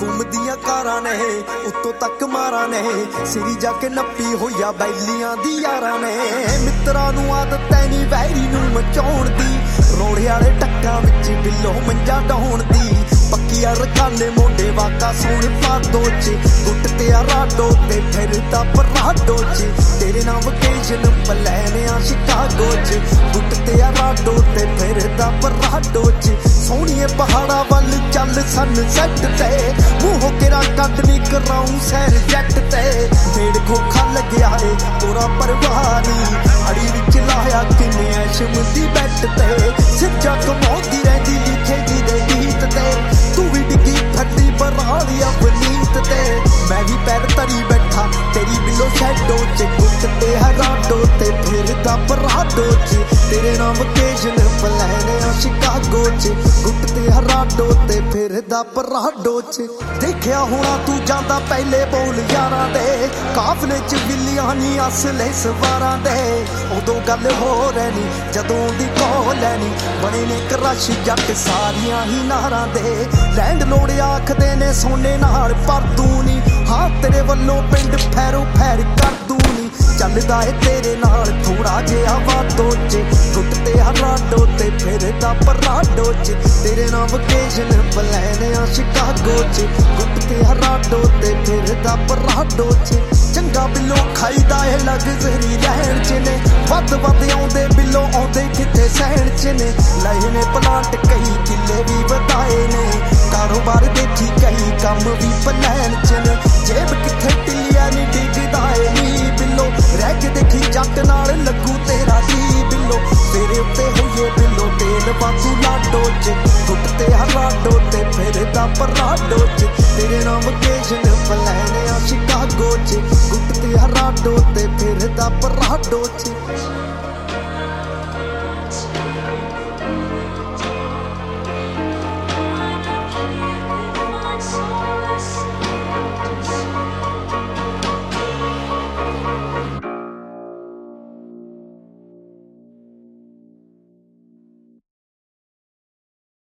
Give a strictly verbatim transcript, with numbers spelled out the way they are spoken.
boom ਦੀਆਂ ਕਾਰਾਂ ਨੇ ਉੱਤੋਂ ਤੱਕ ਮਾਰਾਂ ਨੇ ਸਿਰੀ ਜਾ ਕੇ ਨੱਪੀ ਹੋਈਆ ਬੈਲੀਆਂ ਦੀ ਯਾਰਾਂ ਨੇ ਮਿੱਤਰਾਂ ਨੂੰ ਆਦਤ ਐ ਨੀ ਵੈਰੀ ਨੂੰ ਮਚਾਉਣ ਦੀ ਰੋੜੇ ਵਾਲੇ ਟੱਕਾਂ ਵਿੱਚ ਬਿੱਲੋ ਮੰਜਾ ਡਾਉਣ ਦੀ ਪੱਕੀਆਂ ਰਖਾਨੇ ਮੋਢੇ ਵਾਕਾ ਸੋਹਣ ਪਾਦੋ ਚ ਗੁੱਟ ਤੇ ਆ ਰਾਡੋ ਤੇ ਫਿਰਦਾ ਪਰਾਡੋ ਚ ਤੇਰੇ ਨਾਮ ਵਕੇਸ਼ਨ ਪਲਾਨ ਆ ਸ਼ਿਕਾਗੋ ਚ ਗੁੱਟ ਤੇ ਆ ਰਾਡੋ ਤੇ ਫਿਰਦਾ ਪਰਾਡੋ ਚ ਸੋਹਣੀਏ ਪਹਾੜਾਂ ਵੱਲ ਚੱਲ ਸਨਸੈਟ ਤੇ ਮੂੰਹੋਂ ਕਿਰਾ ਕੱਢ ਨੀ ਕਰਾਉਂ ਸੈਰ ਜੱਟ ਤੇ ਢੇੜ ਖੋਖਾ ਲੱਗਿਆ ਏ ਤੋਰਾ ਪਰਵਾਨੀ ਅੜੀ ਵਿੱਚ ਲਾਇਆ ਕਿੰਨੇ ਐਸ਼ਮ ਦੀ ਬੈਟ ਤੇ ਸਿੱਜਾ ਕਮਾਉਂਦੀ ਰਹਿੰਦੀ ਲਿਖੇਗੀ ਦੇ ਗੀਤ ਤੇ ਤੂੰ ਵੀ ਡਿੱਗੀ ਫੱਟੀ ਬਰਾਲੀ ਅਵਨੀਤ ਤੇ ਮੈਂ ਵੀ ਪੈਰ ਤਰੀ ਬੈਠਾ ਤੇਰੀ ਬਿੱਲੋ ਸ਼ੈਡੋ ਚ ਗੁੱਟ ਤੇ ਹਰਾਡੋ ਤੇ ਫਿਰਦਾ ਪਰਾਡੋ ਚ ਤੇਰੇ ਨਾਮ ਵਕੇਸ਼ਨ ਪਲਾਨ ਆ ਸ਼ਿਕਾਗੋ ਚ ਗੁੱਟ ਤੇ ਹਰਾਡੋ ਤੇ ਫਿਰਦਾ ਪਰਾਡੋ ਚ ਦੇਖਿਆ ਹੋਣਾ ਤੂੰ ਜਾਂਦਾ ਪਹਿਲੇ ਬੋਲ ਯਾਰਾਂ ਦੇ ਕਾਫਲੇ ਚ ਬਿੱਲੀਆਂ ਨੀ ਅਸਲੇ ਸਵਾਰਾਂ ਦੇ ਉਦੋਂ ਗੱਲ ਹੋ ਰਹਿਣੀ ਜਦੋਂ ਦੀ ਕੋਲ ਲੈਣੀ ਬਣੇ ਨੇ ਕਰਸ਼ ਜੱਟ ਸਾਰੀਆਂ ਹੀ ਨਾਰਾਂ ਦੇ ਲੈਂਡ ਲੋੜ ਆਖਦੇ ਨੇ ਸੋਨੇ ਨਾਲ ਪਰ ਤੂੰ ਨੀ ਹਾਂ ਤੇਰੇ ਵੱਲੋਂ ਪਿੰਡ ਫੈਰੋ ਫੈਰ ਕਰ ਦੂੰ ਨੀ ਚੱਲਦਾ ਏ ਤੇਰੇ ਨਾਲ ਥੋੜਾ ਜਿਹਾ ਵਾਦੋ ਚ ਗੁੱਟ ਤੇ ਹਰਾਡੋ ਤੇ ਫਿਰਦਾ ਪਰਾਡੋ ਚ ਤੇਰੇ ਨਾਮ ਵਕੇਸ਼ਨ ਪਲਾਨ ਆ ਸ਼ਿਕਾਗੋ ਚ ਗੁੱਟ ਤੇ ਹਰਾਡੋ ਤੇ ਫਿਰਦਾ ਪਰਾਡੋ ਚ ਚੰਗਾ ਬਿੱਲੋ ਖਾਈਦਾ ਏ ਲਗਜ਼ਰੀ ਰਹਿਣ ਚ ਨੇ ਵੱਧ ਵੱਧ ਆਉਂਦੇ ਬਿੱਲੋ ਆਉਂਦੇ ਕਿਤੇ ਸਹਿਣ ਚ ਨੇ ਲਏ ਨੇ ਪਲਾਂਟ ਕਈ ਕਿੱਲੇ ਵੀ ਵਧਾਏ ਨੇ ਕਾਰੋਬਾਰ ਦੇਖੀ ਕਈ ਕੰਮ ਵੀ ਪਲਾਨ ਚ ਨੇ ਜੇਬ ਕਿੱਥੇ ਟਿੱਲੀਆਂ ਨੀ ਡਿੱਗਦਾ ਏ ਨੀ ਬਿੱਲੋ ਰਹਿ ਕੇ ਦੇਖੀ ਜੱਟ ਨਾਲ ਲੱਗੂ ਤੇਰਾ ਜੀ ਬਿੱਲੋ ਤੇਰੇ ਉੱਤੇ ਹੋਈਏ ਬਿੱਲੋ ਤੇਲ ਵਾਧੂ ਲਾਡੋ ਚ ਗੁੱਟ ਤੇ ਹਰਾਡੋ ਤੇ ਫਿਰਦਾ ਪਰਾਡੋ ਚ ਤੇਰੇ ਨਾਮ ਵਕੇਸ਼ਨ ਪਲਾਨ ਆ ਸ਼ਿਕਾਗੋ ਚ ਗੁੱਟ ਤੇ ਹਰਾਡੋ ਤੇ ਫਿਰਦਾ ਪਰਾਡੋ ਚ